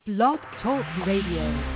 Blog Talk Radio.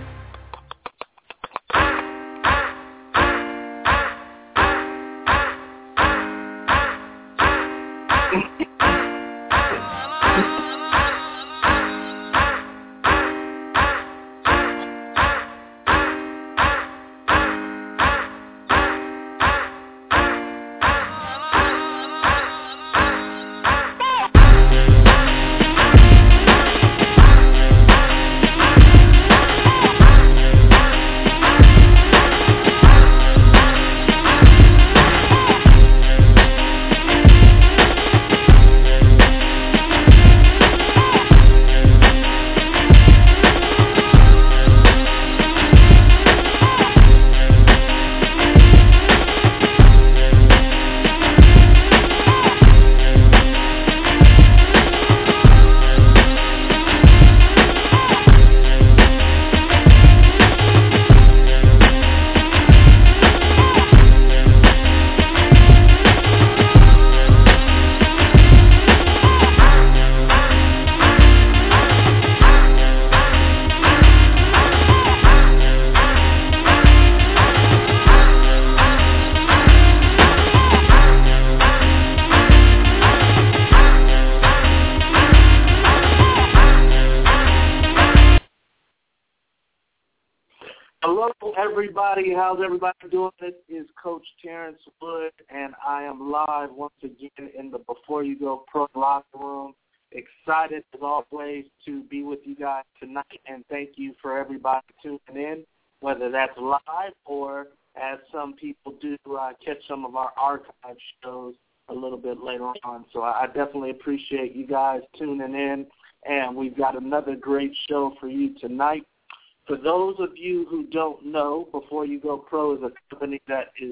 Everybody, how's everybody doing? This is Coach Terrence Wood, and I am live once again in the Before You Go Pro locker room. Excited, as always, to be with you guys tonight, and thank you for everybody tuning in, whether that's live or, as some people do, catch some of our archive shows a little bit later on. So I definitely appreciate you guys tuning in, and we've got another great show for you tonight. For those of you who don't know, Before You Go Pro is a company that is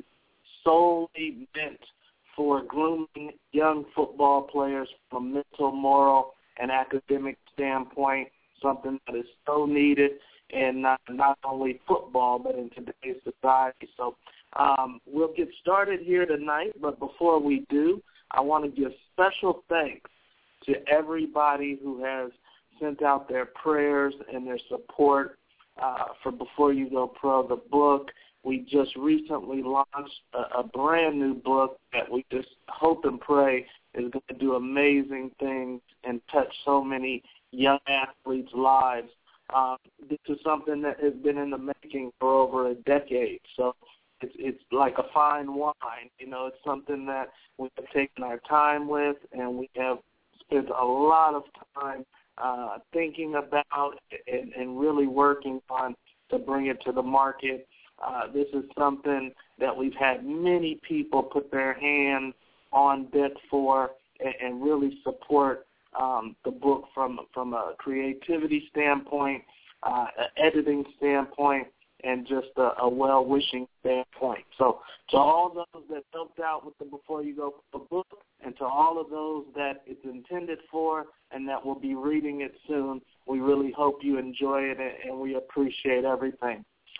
solely meant for grooming young football players from a mental, moral, and academic standpoint, something that is so needed in not only football but in today's society. So we'll get started here tonight, but before we do, I want to give special thanks to everybody who has sent out their prayers and their support for Before You Go Pro, the book. We just recently launched a brand new book that we just hope and pray is going to do amazing things and touch so many young athletes' lives. This is something that has been in the making for over a decade, so it's like a fine wine. You know, it's something that we have taken our time with, and we have spent a lot of time thinking about and really working on to bring it to the market. This is something that we've had many people put their hands on deck for and really support the book from a creativity standpoint, an editing standpoint, and just a well-wishing standpoint. So to all those that helped out with the Before You Go book, and to all of those that it's intended for and that will be reading it soon, we really hope you enjoy it, and we appreciate everything.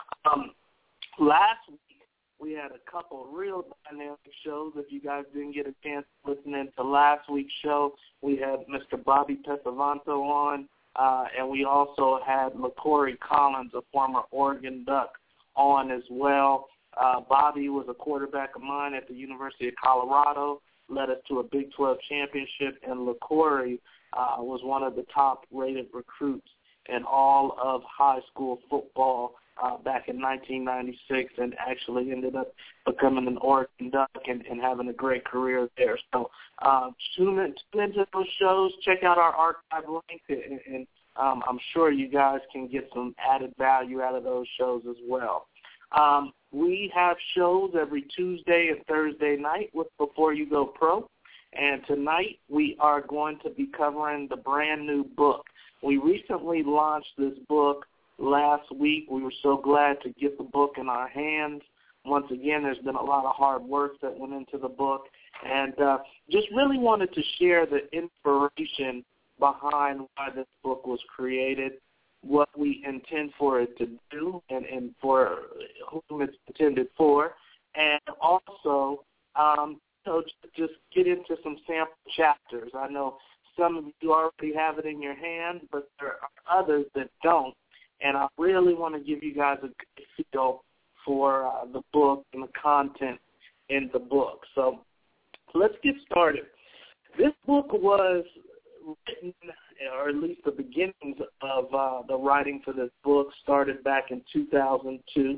Last week, we had a couple real dynamic shows. If you guys didn't get a chance to listen in to last week's show, we had Mr. Bobby Pesavanto on, and we also had LaCorey Collins, a former Oregon Duck, on as well. Bobby was a quarterback of mine at the University of Colorado, led us to a Big 12 championship, and LaCorey was one of the top-rated recruits in all of high school football back in 1996, and actually ended up becoming an Oregon Duck and having a great career there. So tune into those shows, check out our archive link, and I'm sure you guys can get some added value out of those shows as well. We have shows every Tuesday and Thursday night with Before You Go Pro, and tonight we are going to be covering the brand new book. We recently launched this book last week. We were so glad to get the book in our hands. Once again, there's been a lot of hard work that went into the book, and just really wanted to share the inspiration behind why this book was created, what we intend for it to do, and for whom it's intended for, and also just get into some sample chapters. I know some of you already have it in your hand, but there are others that don't. And I really want to give you guys a good feel for the book and the content in the book. So let's get started. This book was written, or at least the beginnings of the writing for this book started back in 2002.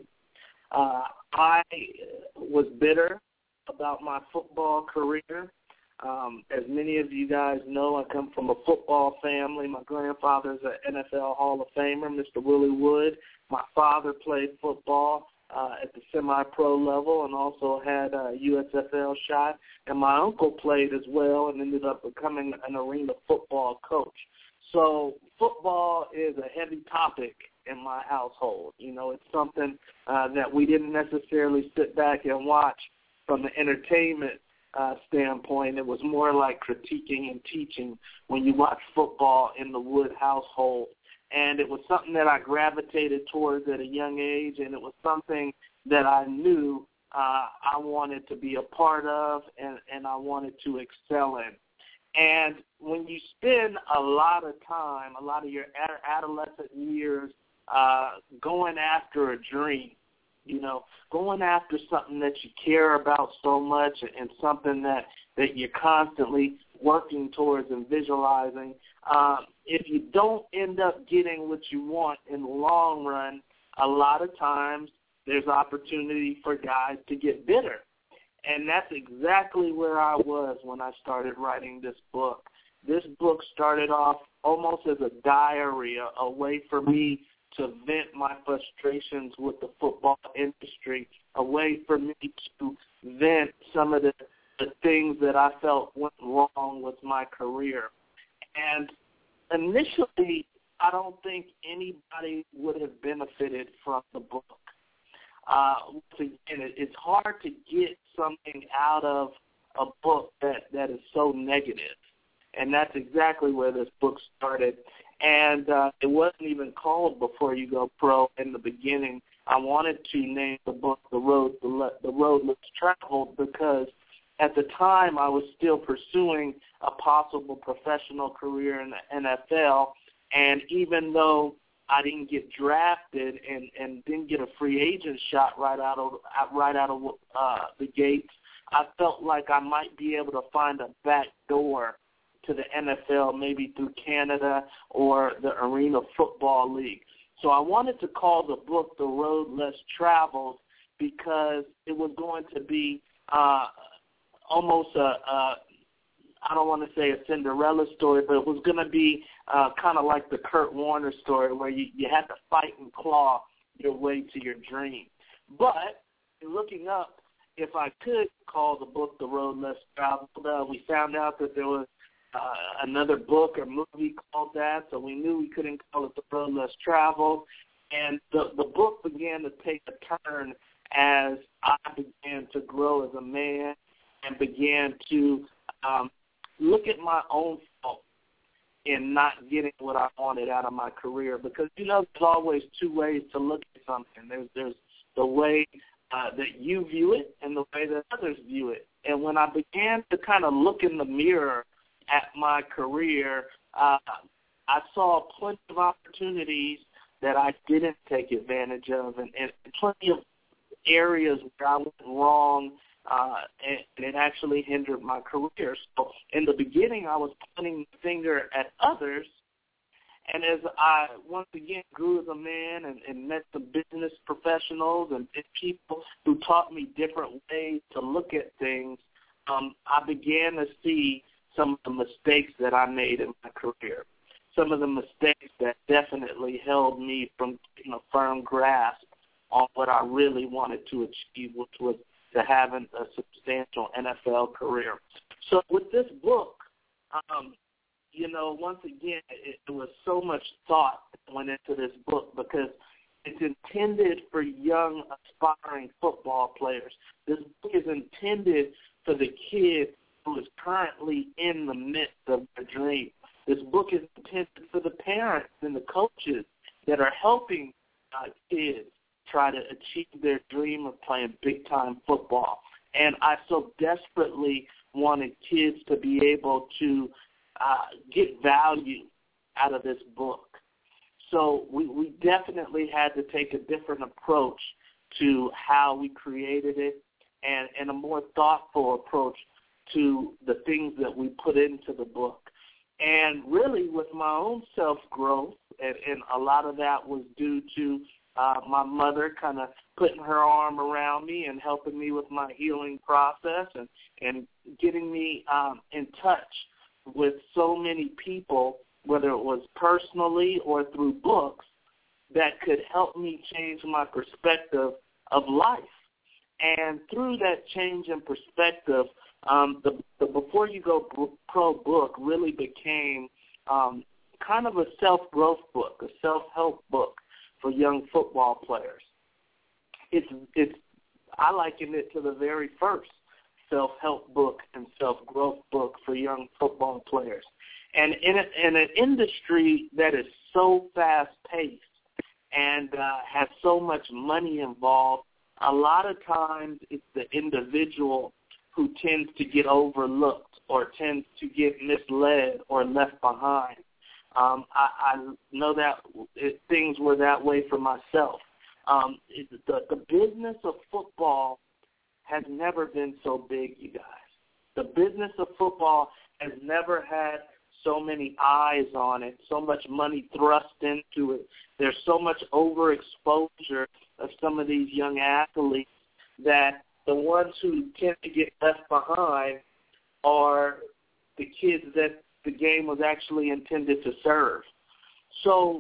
I was bitter about my football career. As many of you guys know, I come from a football family. My grandfather's an NFL Hall of Famer, Mr. Willie Wood. My father played football at the semi-pro level and also had a USFL shot. And my uncle played as well and ended up becoming an arena football coach. So football is a heavy topic in my household. You know, it's something that we didn't necessarily sit back and watch from the entertainment standpoint. It was more like critiquing and teaching when you watch football in the Wood household. And it was something that I gravitated towards at a young age, and it was something that I knew I wanted to be a part of and I wanted to excel in. And when you spend a lot of time, a lot of your adolescent years going after a dream, you know, going after something that you care about so much and something that you're constantly working towards and visualizing, if you don't end up getting what you want in the long run, a lot of times there's opportunity for guys to get bitter. And that's exactly where I was when I started writing this book. This book started off almost as a diary, a way for me to vent my frustrations with the football industry, a way for me to vent some of the things that I felt went wrong with my career. And initially, I don't think anybody would have benefited from the book. Once again, it's hard to get something out of a book that is so negative. And that's exactly where this book started. And it wasn't even called Before You Go Pro in the beginning. I wanted to name the book The Road Less Traveled because at the time I was still pursuing a possible professional career in the NFL. And even though I didn't get drafted and didn't get a free agent shot right out of the gates, I felt like I might be able to find a back door to the NFL, maybe through Canada or the Arena Football League. So I wanted to call the book The Road Less Traveled because it was going to be almost I don't want to say a Cinderella story, but it was going to be kind of like the Kurt Warner story where you had to fight and claw your way to your dream. But looking up, if I could call the book The Road Less Traveled, we found out that there was another book or movie called that, so we knew we couldn't call it The Road Less Traveled. And the book began to take a turn as I began to grow as a man and began to look at my own fault in not getting what I wanted out of my career. Because, you know, there's always two ways to look at something. There's the way that you view it and the way that others view it. And when I began to kind of look in the mirror at my career, I saw plenty of opportunities that I didn't take advantage of and plenty of areas where I went wrong, and it actually hindered my career. So in the beginning, I was pointing the finger at others, and as I once again grew as a man and met some business professionals and people who taught me different ways to look at things, I began to see some of the mistakes that I made in my career, some of the mistakes that definitely held me from taking a firm grasp on what I really wanted to achieve, which was to have a substantial NFL career. So with this book, you know, once again, it was so much thought that went into this book because it's intended for young, aspiring football players. This book is intended for the kid who is currently in the midst of their dream. This book is intended for the parents and the coaches that are helping kids try to achieve their dream of playing big-time football. And I so desperately wanted kids to be able to get value out of this book. So we definitely had to take a different approach to how we created it and a more thoughtful approach to the things that we put into the book. And really with my own self-growth, and a lot of that was due to my mother kind of putting her arm around me and helping me with my healing process and getting me in touch with so many people, whether it was personally or through books, that could help me change my perspective of life. And through that change in perspective, the Before You Go Pro book really became kind of a self-growth book, a self-help book for young football players. I liken it to the very first self-help book and self-growth book for young football players. And in an industry that is so fast-paced and has so much money involved, a lot of times it's the individual who tends to get overlooked or tends to get misled or left behind. I know that things were that way for myself. The business of football has never been so big, you guys. The business of football has never had so many eyes on it, so much money thrust into it. There's so much overexposure of some of these young athletes that the ones who tend to get left behind are the kids that the game was actually intended to serve. So,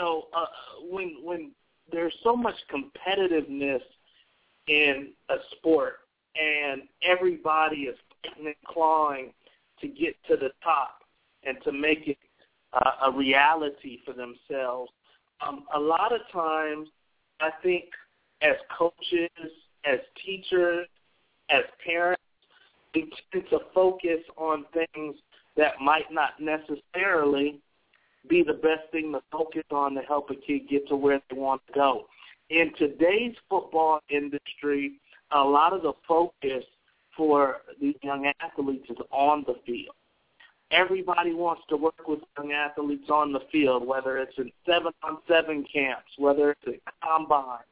when there's so much competitiveness in a sport and everybody is fighting and clawing to get to the top and to make it a reality for themselves, a lot of times I think as coaches, as teachers, as parents, we tend to focus on things that might not necessarily be the best thing to focus on to help a kid get to where they want to go. In today's football industry, a lot of the focus for these young athletes is on the field. Everybody wants to work with young athletes on the field, whether it's in 7-on-7 camps, whether it's at combines.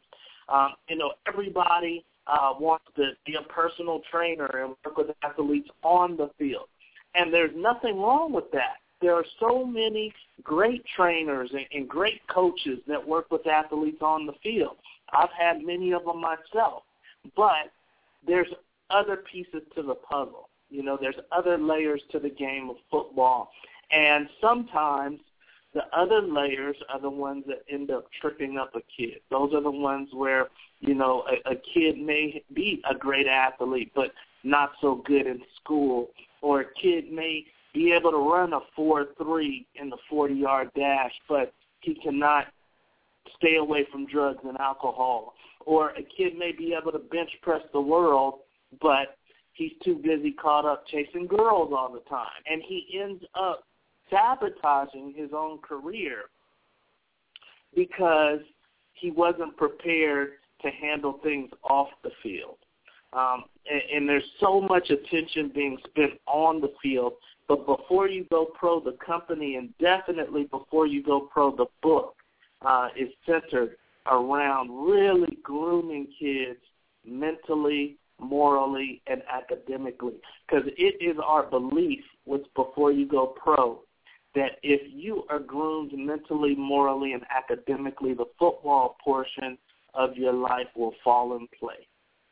Everybody wants to be a personal trainer and work with athletes on the field. And there's nothing wrong with that. There are so many great trainers and great coaches that work with athletes on the field. I've had many of them myself. But there's other pieces to the puzzle. There's other layers to the game of football. And sometimes the other layers are the ones that end up tripping up a kid. Those are the ones where, a kid may be a great athlete but not so good in school, or a kid may be able to run a 4.3 in the 40-yard dash, but he cannot stay away from drugs and alcohol. Or a kid may be able to bench press the world, but he's too busy caught up chasing girls all the time. And he ends up sabotaging his own career because he wasn't prepared to handle things off the field. And there's so much attention being spent on the field, but Before You Go Pro, the company, and definitely Before You Go Pro, the book, is centered around really grooming kids mentally, morally, and academically. Because it is our belief with Before You Go Pro that if you are groomed mentally, morally, and academically, the football portion of your life will fall in place.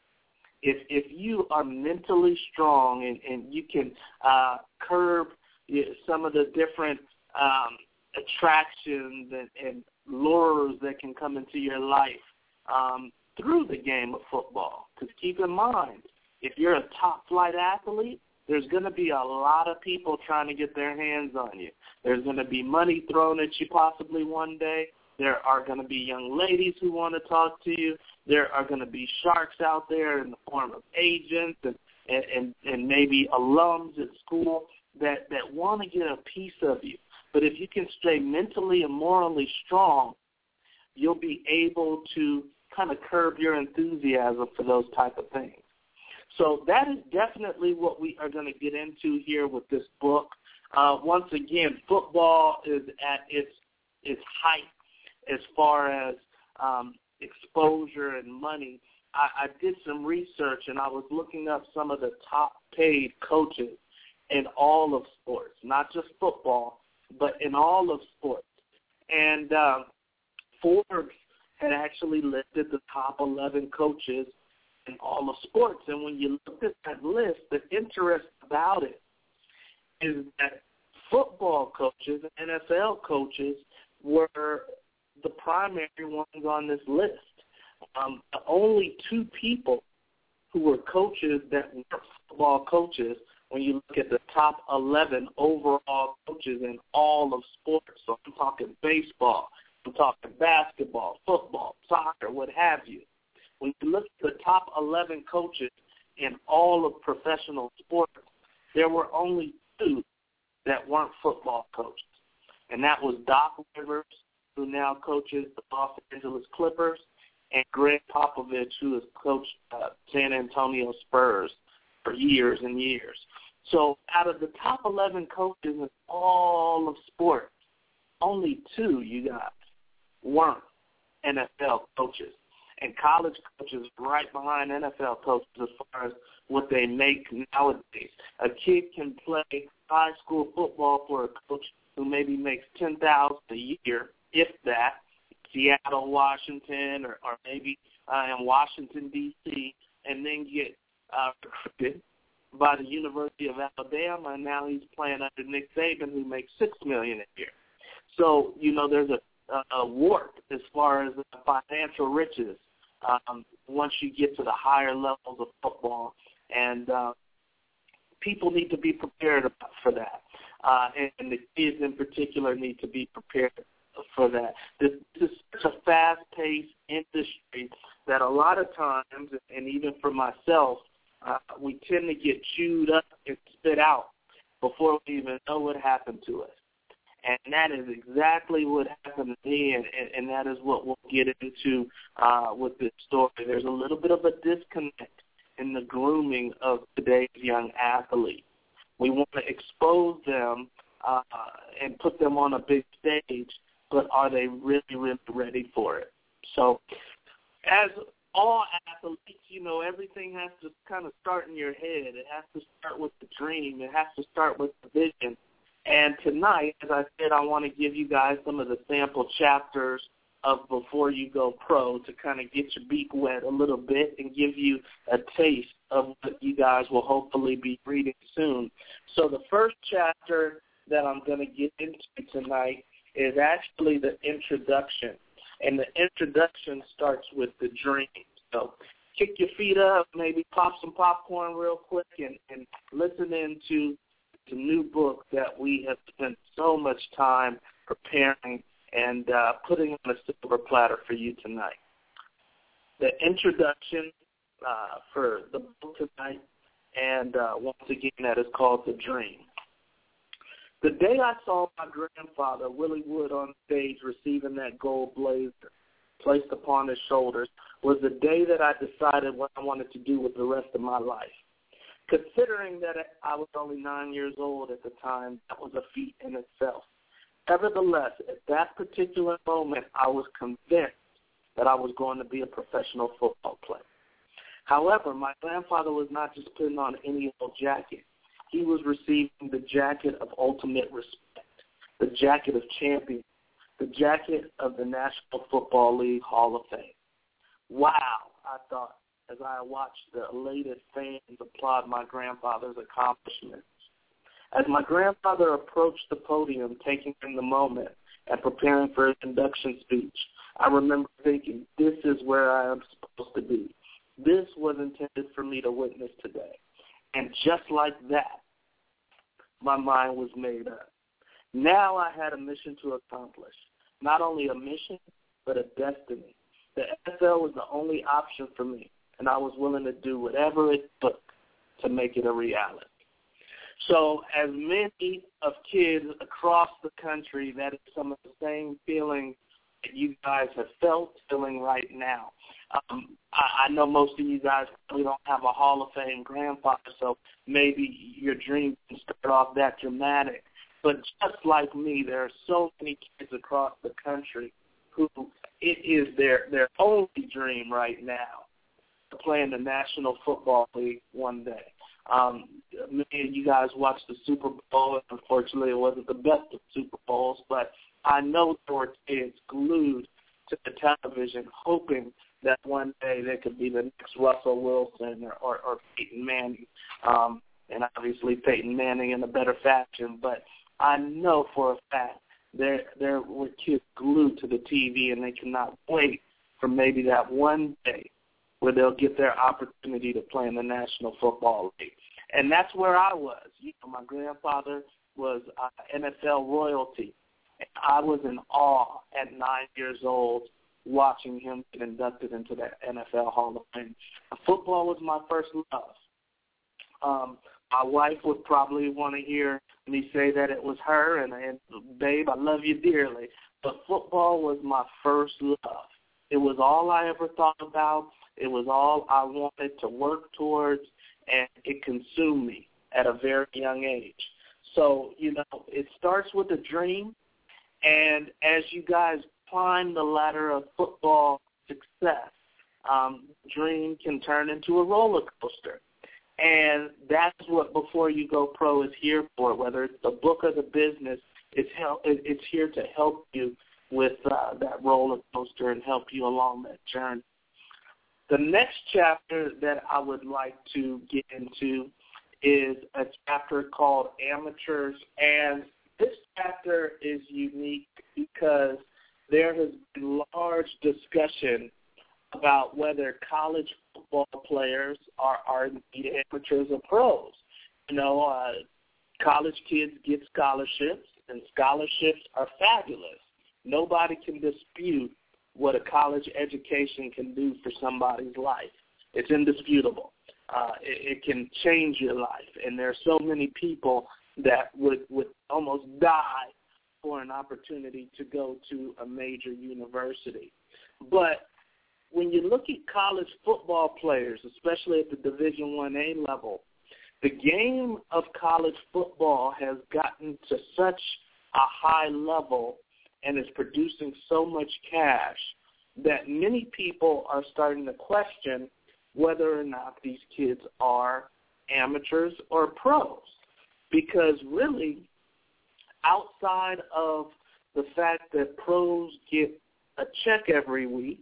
If you are mentally strong and you can curb some of the different attractions and lures that can come into your life through the game of football. Because keep in mind, if you're a top-flight athlete, there's going to be a lot of people trying to get their hands on you. There's going to be money thrown at you possibly one day. There are going to be young ladies who want to talk to you. There are going to be sharks out there in the form of agents and maybe alums at school that want to get a piece of you. But if you can stay mentally and morally strong, you'll be able to kind of curb your enthusiasm for those type of things. So that is definitely what we are going to get into here with this book. Once again, football is at its height as far as exposure and money. I did some research, and I was looking up some of the top-paid coaches in all of sports, not just football, but in all of sports. And Forbes had actually listed the top 11 coaches in all of sports. And when you look at that list, the interest about it is that football coaches, NFL coaches, were the primary ones on this list. The only two people who were coaches that were football coaches, when you look at the top 11 overall coaches in all of sports, so I'm talking baseball, I'm talking basketball, football, soccer, what have you. When you look at the top 11 coaches in all of professional sports, there were only two that weren't football coaches, and that was Doc Rivers, who now coaches the Los Angeles Clippers, and Greg Popovich, who has coached San Antonio Spurs for years and years. So out of the top 11 coaches in all of sports, only two, you guys, weren't NFL coaches. And college coaches right behind NFL coaches as far as what they make nowadays. A kid can play high school football for a coach who maybe makes $10,000 a year, if that, Seattle, Washington, or maybe in Washington, D.C., and then get recruited by the University of Alabama, and now he's playing under Nick Saban, who makes $6 million a year. So, there's a warp as far as financial riches once you get to the higher levels of football, and people need to be prepared for that, and the kids in particular need to be prepared for that. This is such a fast-paced industry that a lot of times, and even for myself, we tend to get chewed up and spit out before we even know what happened to us. And that is exactly what happened to me, and that is what we'll get into with this story. There's a little bit of a disconnect in the grooming of today's young athletes. We want to expose them and put them on a big stage, but are they really, really ready for it? So as all athletes, everything has to kind of start in your head. It has to start with the dream. It has to start with the vision. And tonight, as I said, I want to give you guys some of the sample chapters of Before You Go Pro to kind of get your beak wet a little bit and give you a taste of what you guys will hopefully be reading soon. So the first chapter that I'm going to get into tonight is actually the introduction. And the introduction starts with the dream. So kick your feet up, maybe pop some popcorn real quick, and listen into the new book that we have spent so much time preparing and putting on a silver platter for you tonight. The introduction for the book tonight, and once again, that is called The Dream. The day I saw my grandfather, Willie Wood, on stage receiving that gold blazer placed upon his shoulders was the day that I decided what I wanted to do with the rest of my life. Considering that I was only 9 years old at the time, that was a feat in itself. Nevertheless, at that particular moment, I was convinced that I was going to be a professional football player. However, my grandfather was not just putting on any old jacket. He was receiving the jacket of ultimate respect, the jacket of champions, the jacket of the National Football League Hall of Fame. Wow, I thought, as I watched the elated fans applaud my grandfather's accomplishments. As my grandfather approached the podium, taking in the moment and preparing for his induction speech, I remember thinking, this is where I am supposed to be. This was intended for me to witness today. And just like that, my mind was made up. Now I had a mission to accomplish. Not only a mission, but a destiny. The NFL was the only option for me, and I was willing to do whatever it took to make it a reality. So as many of kids across the country, that is some of the same feelings that you guys have feeling right now. I know most of you guys probably don't have a Hall of Fame grandfather, so maybe your dream can start off that dramatic. But just like me, there are so many kids across the country who it is their only dream right now to play in the National Football League one day. Many of you guys watched the Super Bowl. Unfortunately, it wasn't the best of Super Bowls, but I know there were kids glued to the television hoping that one day they could be the next Russell Wilson or Peyton Manning, and obviously Peyton Manning in a better fashion. But I know for a fact there were kids glued to the TV, and they cannot wait for maybe that one day where they'll get their opportunity to play in the National Football League. And that's where I was. You know, my grandfather was NFL royalty. And I was in awe at 9 years old watching him get inducted into the NFL Hall of Fame. Football was my first love. My wife would probably want to hear me say that it was her, and babe, I love you dearly. But football was my first love. It was all I ever thought about. It was all I wanted to work towards, and it consumed me at a very young age. So, you know, it starts with a dream, and as you guys climb the ladder of football success, dream can turn into a roller coaster. And that's what Before You Go Pro is here for, whether it's the book or the business. It's here to help you with that roller coaster and help you along that journey. The next chapter that I would like to get into is a chapter called Amateurs, and this chapter is unique because there has been large discussion about whether college football players are indeed amateurs or pros. You know, college kids get scholarships, and scholarships are fabulous. Nobody can dispute what a college education can do for somebody's life. It's indisputable. It can change your life, and there are so many people that would almost die for an opportunity to go to a major university. But when you look at college football players, especially at the Division I-A level, the game of college football has gotten to such a high level and is producing so much cash that many people are starting to question whether or not these kids are amateurs or pros. Because really, outside of the fact that pros get a check every week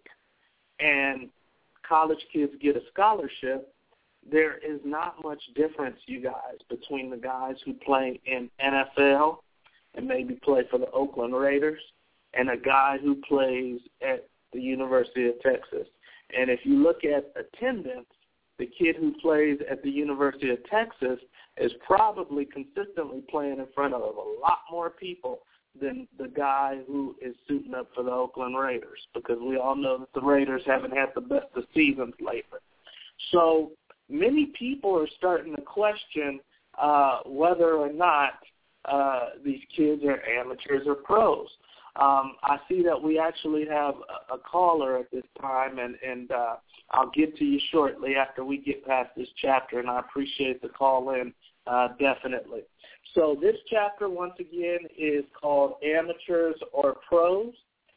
and college kids get a scholarship, there is not much difference, you guys, between the guys who play in NFL and maybe play for the Oakland Raiders and a guy who plays at the University of Texas. And if you look at attendance, the kid who plays at the University of Texas is probably consistently playing in front of a lot more people than the guy who is suiting up for the Oakland Raiders, because we all know that the Raiders haven't had the best of seasons lately. So many people are starting to question whether or not these kids are amateurs or pros. I see that we actually have a caller at this time, and I'll get to you shortly after we get past this chapter, and I appreciate the call in definitely. So this chapter, once again, is called Amateurs or Pros,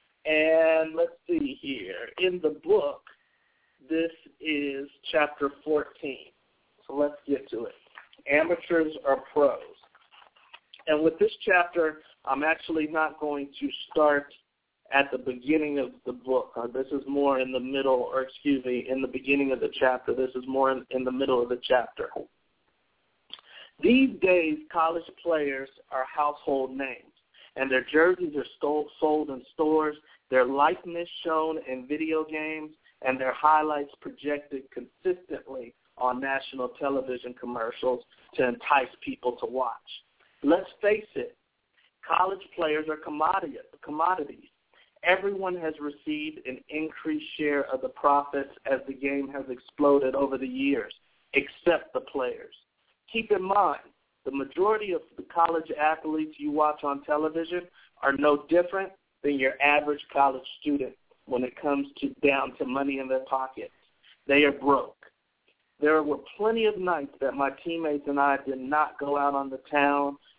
and let's see here. In the book, this is chapter 14, so let's get to it. Amateurs or Pros. And with this chapter, I'm actually not going to start at the beginning of the book. This is more in the middle, in the beginning of the chapter. This is more in the middle of the chapter. These days, college players are household names, and their jerseys are sold in stores, their likeness shown in video games, and their highlights projected consistently on national television commercials to entice people to watch. Let's face it, college players are commodities. Everyone has received an increased share of the profits as the game has exploded over the years, except the players. Keep in mind, the majority of the college athletes you watch on television are no different than your average college student when it comes down to money in their pockets. They are broke. There were plenty of nights that my teammates and I did not go out on the town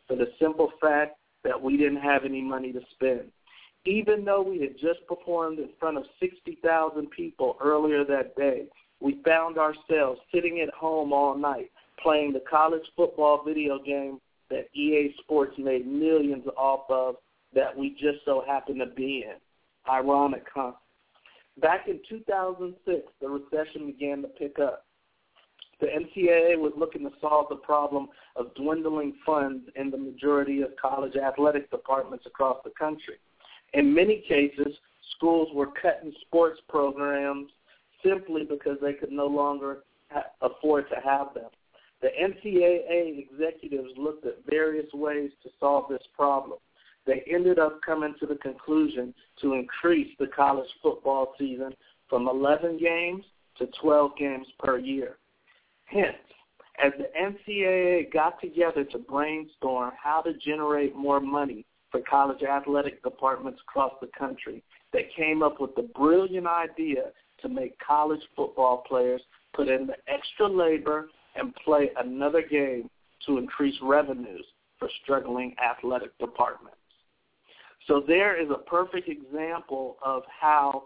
for the simple fact that we didn't have any money to spend. Even though we had just performed in front of 60,000 people earlier that day, we found ourselves sitting at home all night playing the college football video game that EA Sports made millions off of that we just so happened to be in. Ironic, huh? Back in 2006, the recession began to pick up. The NCAA was looking to solve the problem of dwindling funds in the majority of college athletic departments across the country. In many cases, schools were cutting sports programs simply because they could no longer afford to have them. The NCAA executives looked at various ways to solve this problem. They ended up coming to the conclusion to increase the college football season from 11 games to 12 games per year. Hence, as the NCAA got together to brainstorm how to generate more money for college athletic departments across the country, they came up with the brilliant idea to make college football players put in the extra labor and play another game to increase revenues for struggling athletic departments. So there is a perfect example of how,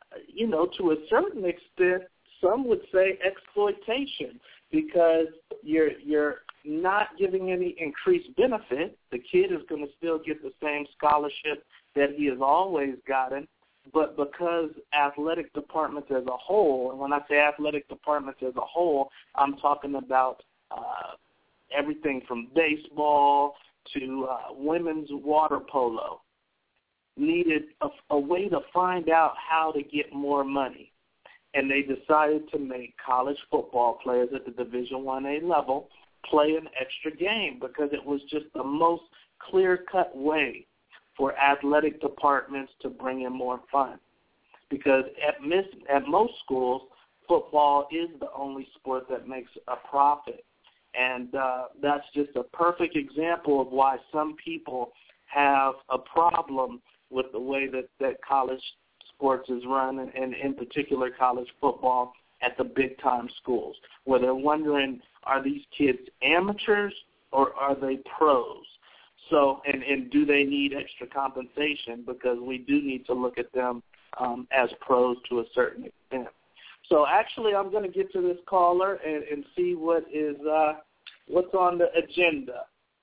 to a certain extent, some would say exploitation, because you're not giving any increased benefit. The kid is going to still get the same scholarship that he has always gotten, but because athletic departments as a whole, and when I say athletic departments as a whole, I'm talking about everything from baseball to women's water polo, needed a way to find out how to get more money. And they decided to make college football players at the Division I-A level play an extra game because it was just the most clear-cut way for athletic departments to bring in more funds. Because at most schools, football is the only sport that makes a profit. And that's just a perfect example of why some people have a problem with the way that college sports is run, and in particular college football at the big-time schools, where they're wondering, are these kids amateurs or are they pros? So, and do they need extra compensation? Because we do need to look at them as pros to a certain extent. So actually I'm going to get to this caller and see what is what's on the agenda.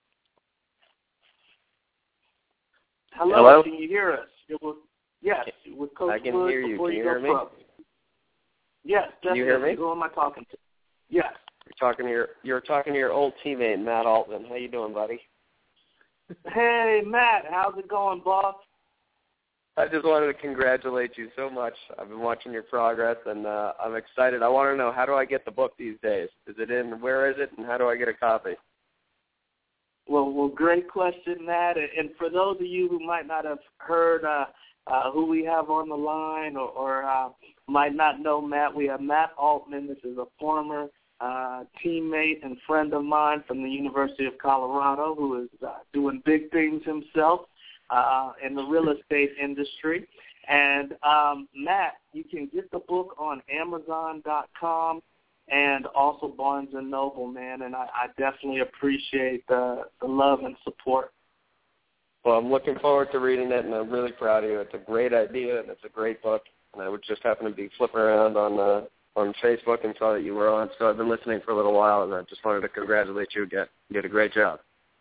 Hello? Can you hear us? Yes, with Coach I can Wood, hear you. Can you hear me? Yes, definitely. Can you hear me? Who am I talking to? Yes. You're talking to your old teammate, Matt Altman. How you doing, buddy? Hey, Matt. How's it going, boss? I just wanted to congratulate you so much. I've been watching your progress, and I'm excited. I want to know, how do I get the book these days? Is it in? Where is it, and how do I get a copy? Well, great question, Matt. And for those of you who might not have heard who we have on the line or might not know Matt, we have Matt Altman. This is a former teammate and friend of mine from the University of Colorado who is doing big things himself in the real estate industry. And, Matt, you can get the book on Amazon.com and also Barnes & Noble, man, and I definitely appreciate the love and support. Well, I'm looking forward to reading it, and I'm really proud of you. It's a great idea, and it's a great book. And I would just happen to be flipping around on Facebook and saw that you were on, so I've been listening for a little while, and I just wanted to congratulate you again. You did a great job.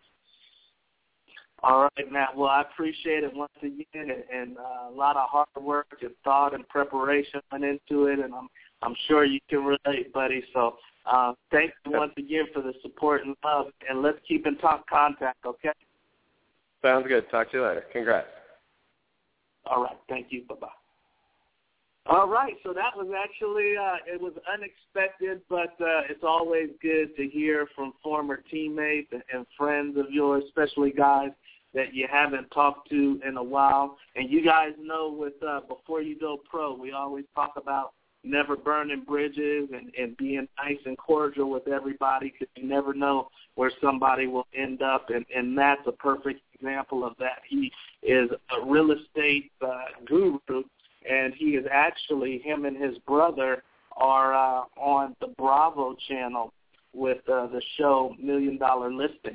All right, Matt. Well, I appreciate it once again, and a lot of hard work and thought and preparation went into it, and I'm sure you can relate, buddy. So thanks once again for the support and love, and let's keep in contact, okay? Sounds good. Talk to you later. Congrats. All right. Thank you. Bye-bye. All right. So that was actually, it was unexpected, but it's always good to hear from former teammates and friends of yours, especially guys that you haven't talked to in a while. And you guys know with Before You Go Pro, we always talk about never burning bridges and being nice and cordial with everybody, because you never know where somebody will end up, and Matt's a perfect example of that. He is a real estate guru, and he is actually, him and his brother are on the Bravo channel with the show $1 Million Listing.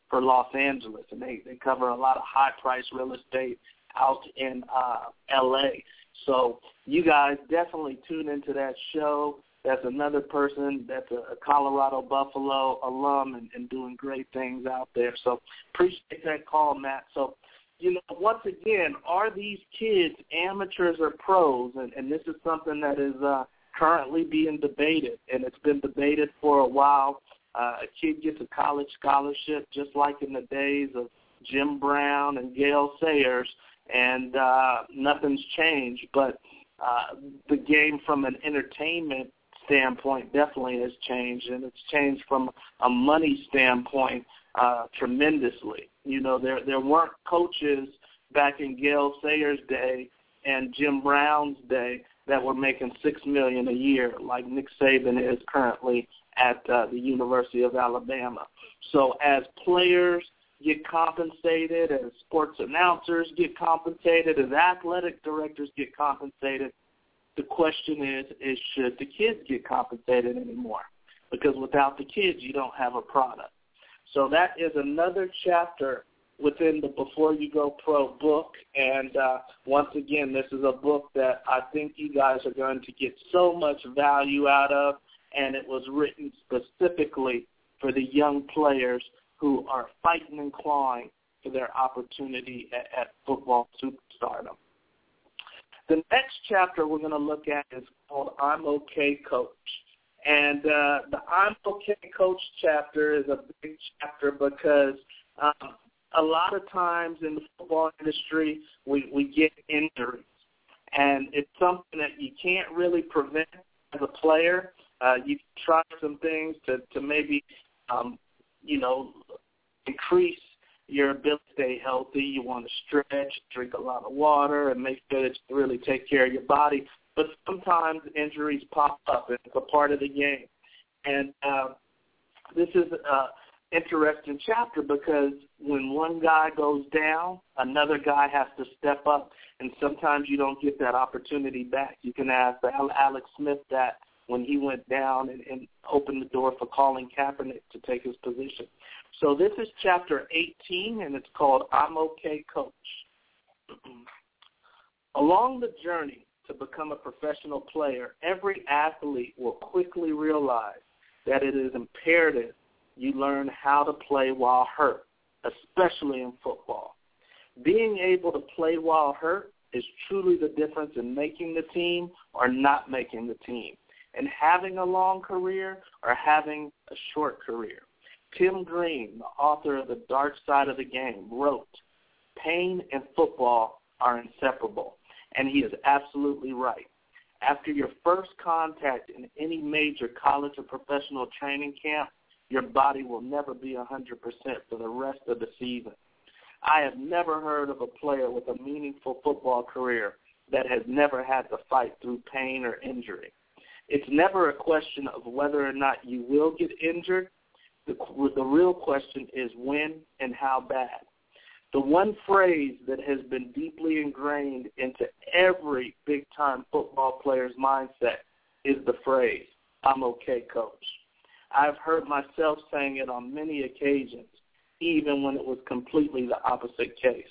for Los Angeles, and they cover a lot of high-priced real estate out in L.A. So you guys definitely tune into that show. That's another person that's a Colorado Buffalo alum and doing great things out there. So appreciate that call, Matt. So, once again, are these kids amateurs or pros? And this is something that is currently being debated, and it's been debated for a while. A kid gets a college scholarship just like in the days of Jim Brown and Gale Sayers, and nothing's changed. But the game from an entertainment standpoint definitely has changed, and it's changed from a money standpoint tremendously. There weren't coaches back in Gale Sayers' day and Jim Brown's day that were making $6 million a year like Nick Saban is currently at the University of Alabama. So as players get compensated, as sports announcers get compensated, as athletic directors get compensated, the question is should the kids get compensated anymore? Because without the kids, you don't have a product. So that is another chapter within the Before You Go Pro book. And once again, this is a book that I think you guys are going to get so much value out of, and it was written specifically for the young players who are fighting and clawing for their opportunity at football superstardom. The next chapter we're going to look at is called I'm Okay, Coach. And the I'm Okay, Coach chapter is a big chapter because a lot of times in the football industry we get injuries. And it's something that you can't really prevent as a player. You can try some things to maybe, increase your ability to stay healthy. You want to stretch, drink a lot of water, and make sure that you really take care of your body. But sometimes injuries pop up, and it's a part of the game. And this is an interesting chapter because when one guy goes down, another guy has to step up, and sometimes you don't get that opportunity back. You can ask Alex Smith that when he went down and opened the door for Colin Kaepernick to take his position. So this is chapter 18, and it's called I'm Okay, Coach. Along the journey to become a professional player, every athlete will quickly realize that it is imperative you learn how to play while hurt, especially in football. Being able to play while hurt is truly the difference in making the team or not making the team, and having a long career or having a short career. Tim Green, the author of The Dark Side of the Game, wrote, "Pain and football are inseparable," and he is absolutely right. After your first contact in any major college or professional training camp, your body will never be 100% for the rest of the season. I have never heard of a player with a meaningful football career that has never had to fight through pain or injury. It's never a question of whether or not you will get injured. The real question is when and how bad. The one phrase that has been deeply ingrained into every big-time football player's mindset is the phrase, I'm okay, coach. I've heard myself saying it on many occasions, even when it was completely the opposite case.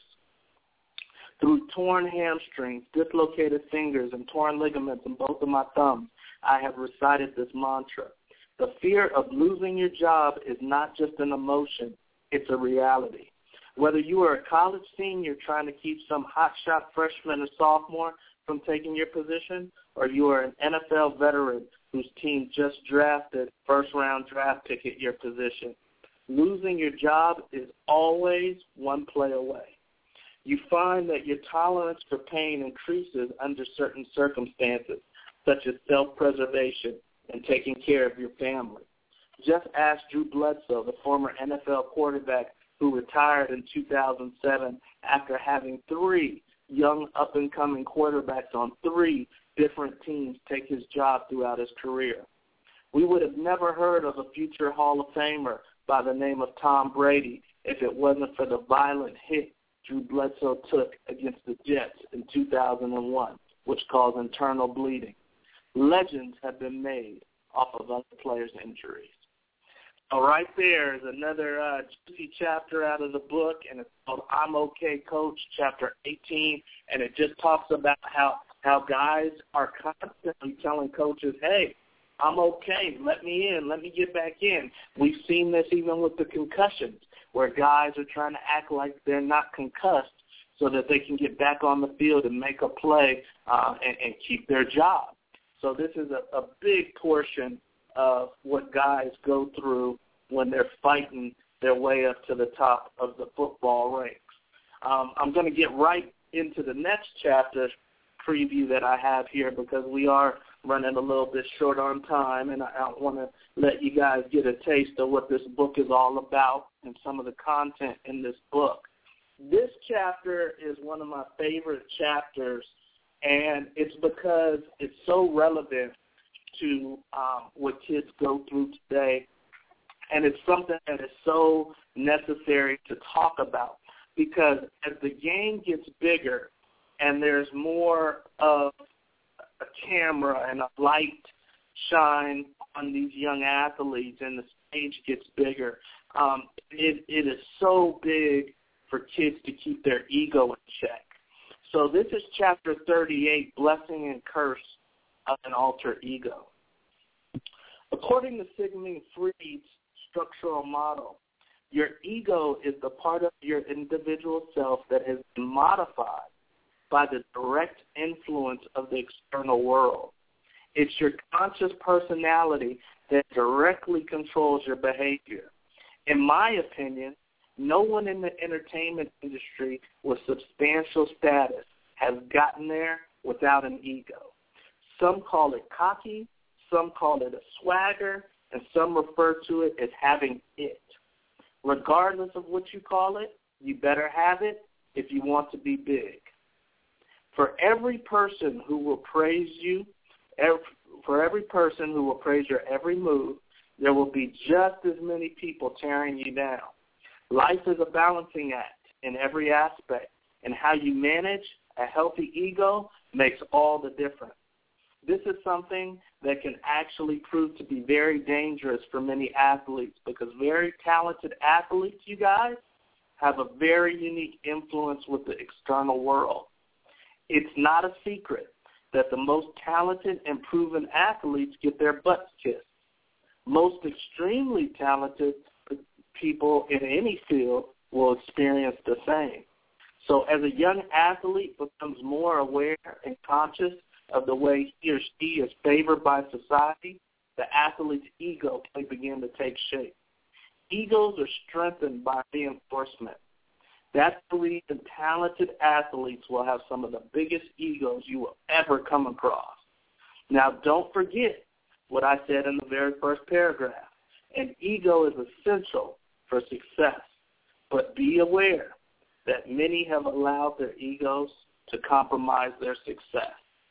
Through torn hamstrings, dislocated fingers, and torn ligaments in both of my thumbs, I have recited this mantra. The fear of losing your job is not just an emotion, it's a reality. Whether you are a college senior trying to keep some hotshot freshman or sophomore from taking your position, or you are an NFL veteran whose team just drafted first-round draft pick at your position, losing your job is always one play away. You find that your tolerance for pain increases under certain circumstances, such as self-preservation and taking care of your family. Just ask Drew Bledsoe, the former NFL quarterback who retired in 2007 after having 3 young up-and-coming quarterbacks on 3 different teams take his job throughout his career. We would have never heard of a future Hall of Famer by the name of Tom Brady if it wasn't for the violent hit Drew Bledsoe took against the Jets in 2001, which caused internal bleeding. Legends have been made off of other players' injuries. right there is another juicy chapter out of the book, and it's called I'm Okay, Coach, Chapter 18, and it just talks about how guys are constantly telling coaches, hey, I'm okay, let me in, let me get back in. We've seen this even with the concussions, where guys are trying to act like they're not concussed so that they can get back on the field and make a play and keep their job. So this is a big portion of what guys go through when they're fighting their way up to the top of the football ranks. I'm going to get right into the next chapter preview that I have here because we are running a little bit short on time, and I want to let you guys get a taste of what this book is all about and some of the content in this book. This chapter is one of my favorite chapters, and it's because it's so relevant to what kids go through today, and it's something that is so necessary to talk about because as the game gets bigger and there's more of a camera and a light shine on these young athletes and the stage gets bigger, it is so big for kids to keep their ego in check. So this is chapter 38, Blessing and Curse of an Alter Ego. According to Sigmund Freud's structural model, your ego is the part of your individual self that has been modified by the direct influence of the external world. It's your conscious personality that directly controls your behavior. In my opinion, no one in the entertainment industry with substantial status has gotten there without an ego. Some call it cocky, some call it a swagger, and some refer to it as having it. Regardless of what you call it, you better have it if you want to be big. For every person who will praise you, for every person who will praise your every move, there will be just as many people tearing you down. Life is a balancing act in every aspect, and how you manage a healthy ego makes all the difference. This is something that can actually prove to be very dangerous for many athletes because very talented athletes, you guys, have a very unique influence with the external world. It's not a secret that the most talented and proven athletes get their butts kissed. Most extremely talented people in any field will experience the same. So as a young athlete becomes more aware and conscious of the way he or she is favored by society, the athlete's ego can begin to take shape. Egos are strengthened by reinforcement. That's the reason talented athletes will have some of the biggest egos you will ever come across. Now, don't forget what I said in the very first paragraph. An ego is essential for success, but be aware that many have allowed their egos to compromise their success.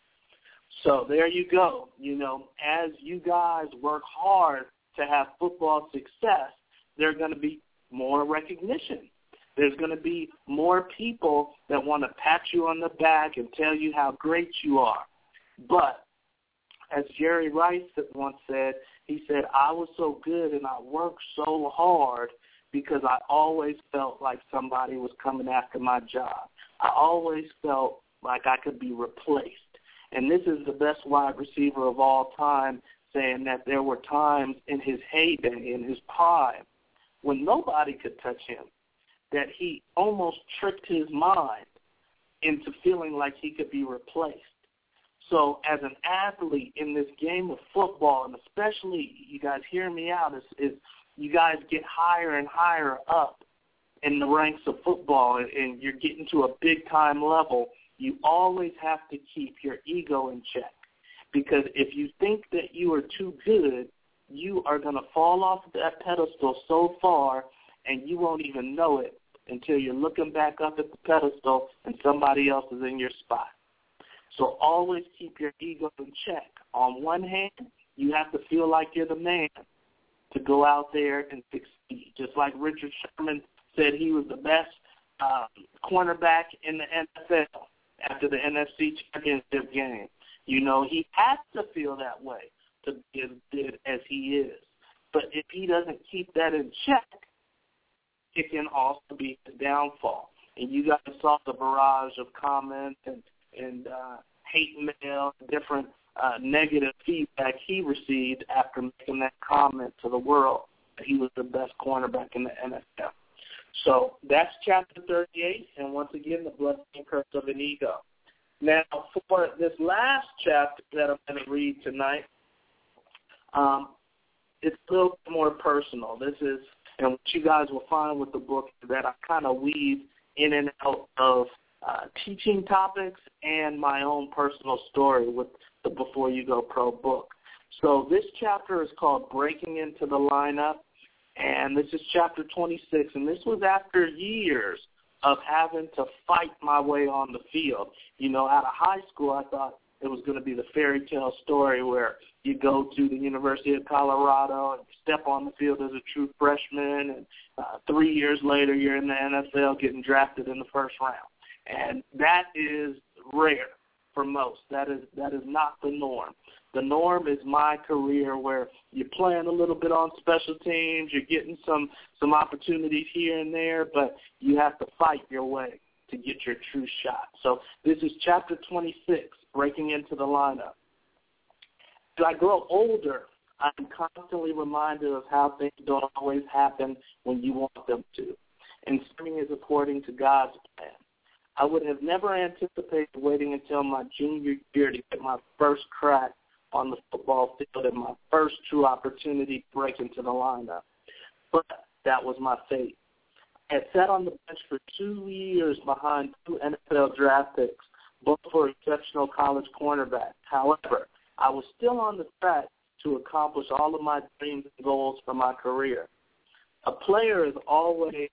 So there you go. You know, as you guys work hard to have football success, there's going to be more recognition. There's going to be more people that want to pat you on the back and tell you how great you are. But as Jerry Rice once said, he said, I was so good and I worked so hard because I always felt like somebody was coming after my job. I always felt like I could be replaced. And this is the best wide receiver of all time saying that there were times in his heyday, in his prime, when nobody could touch him, that he almost tricked his mind into feeling like he could be replaced. So as an athlete in this game of football, and especially, you guys hear me out, is you guys get higher and higher up in the ranks of football and you're getting to a big-time level, you always have to keep your ego in check. Because if you think that you are too good, you are going to fall off that pedestal so far and you won't even know it until you're looking back up at the pedestal and somebody else is in your spot. So always keep your ego in check. On one hand, you have to feel like you're the man to go out there and succeed. Just like Richard Sherman said he was the best cornerback in the NFL after the NFC Championship game. You know, he has to feel that way to be as good as he is. But if he doesn't keep that in check, it can also be his downfall. And you guys saw the barrage of comments and hate mail, different negative feedback he received after making that comment to the world that he was the best cornerback in the NFL. So that's chapter 38, and once again, the blessing and curse of an ego. Now, for this last chapter that I'm going to read tonight, it's a little bit more personal. This is, and what you guys will find with the book is that I kind of weave in and out of teaching topics and my own personal story with the Before You Go Pro book. So this chapter is called Breaking Into the Lineup, and this is chapter 26, and this was after years of having to fight my way on the field. You know, out of high school, I thought it was going to be the fairy tale story where you go to the University of Colorado and step on the field as a true freshman, and 3 years later you're in the NFL getting drafted in the first round. And that is rare for most. That is not the norm. The norm is my career where you're playing a little bit on special teams, you're getting some opportunities here and there, but you have to fight your way to get your true shot. So this is chapter 26, Breaking Into the Lineup. As I grow older, I'm constantly reminded of how things don't always happen when you want them to. And swimming is according to God's plan. I would have never anticipated waiting until my junior year to get my first crack on the football field and my first true opportunity to break into the lineup. But that was my fate. I had sat on the bench for 2 years behind 2 NFL draft picks, both for exceptional college cornerbacks. However, I was still on the track to accomplish all of my dreams and goals for my career. A player is always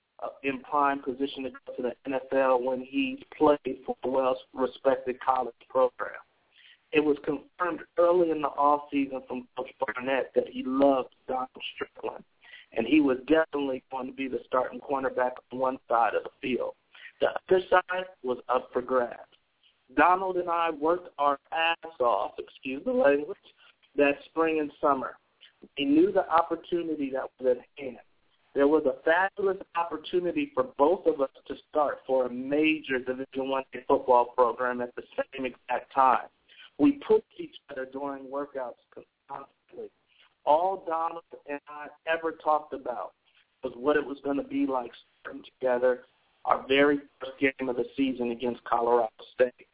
in prime position to go to the NFL when he played for a well-respected college program. It was confirmed early in the offseason from Coach Barnett that he loved Donald Strickland, and he was definitely going to be the starting cornerback on one side of the field. The other side was up for grabs. Donald and I worked our ass off, excuse the language, that spring and summer. We knew the opportunity that was at hand. There was a fabulous opportunity for both of us to start for a major Division I football program at the same exact time. We pushed each other during workouts constantly. All Donald and I ever talked about was what it was going to be like starting together our very first game of the season against Colorado State.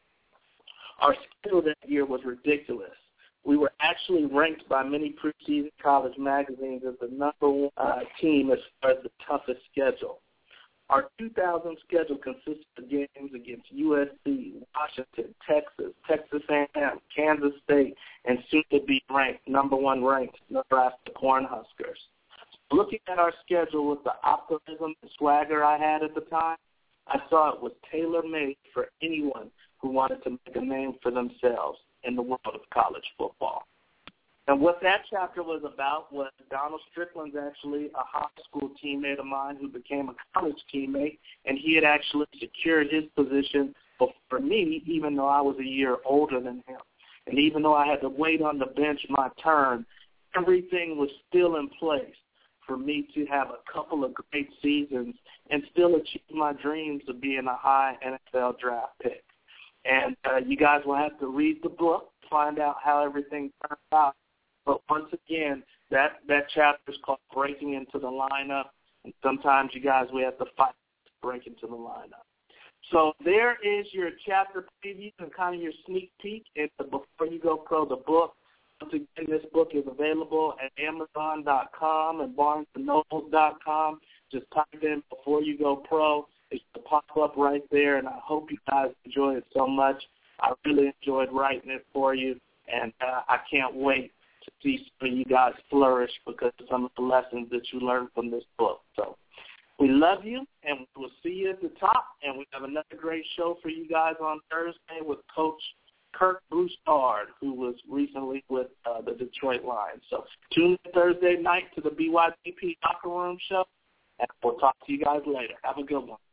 Our schedule that year was ridiculous. We were actually ranked by many preseason college magazines as the number 1 team as far as the toughest schedule. Our 2000 schedule consisted of games against USC, Washington, Texas A&M, Kansas State, and soon-to-be ranked, number 1 ranked Nebraska Cornhuskers. Looking at our schedule with the optimism and swagger I had at the time, I saw it was tailor-made for anyone who wanted to make a name for themselves in the world of college football. And what that chapter was about was Donald Strickland's actually a high school teammate of mine who became a college teammate, and he had actually secured his position before me, even though I was a year older than him. And even though I had to wait on the bench my turn, everything was still in place for me to have a couple of great seasons and still achieve my dreams of being a high NFL draft pick. And you guys will have to read the book, find out how everything turned out. But once again, that chapter is called Breaking Into the Lineup, and sometimes you guys, we have to fight to break into the lineup. So there is your chapter preview and kind of your sneak peek into Before You Go Pro, the book. Once again, this book is available at Amazon.com and BarnesandNobles.com. Just type in Before You Go Pro. It's going to pop up right there, and I hope you guys enjoy it so much. I really enjoyed writing it for you, and I can't wait to see some of you guys flourish because of some of the lessons that you learned from this book. So we love you, and we'll see you at the top, and we have another great show for you guys on Thursday with Coach Kirk Broussard, who was recently with the Detroit Lions. So tune in Thursday night to the BYPP Locker Room Show, and we'll talk to you guys later. Have a good one.